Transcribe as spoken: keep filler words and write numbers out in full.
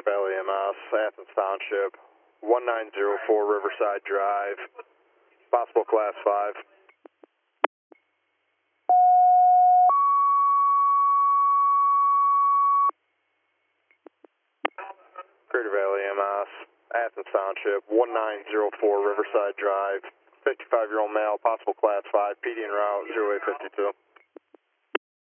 Valley M S, Athens Township, one nine zero four Riverside Drive, possible class five. Crater Valley M S, Athens Township, one nine zero four Riverside Drive, fifty-five year old male, possible class five, P D en route, zero eight fifty-two.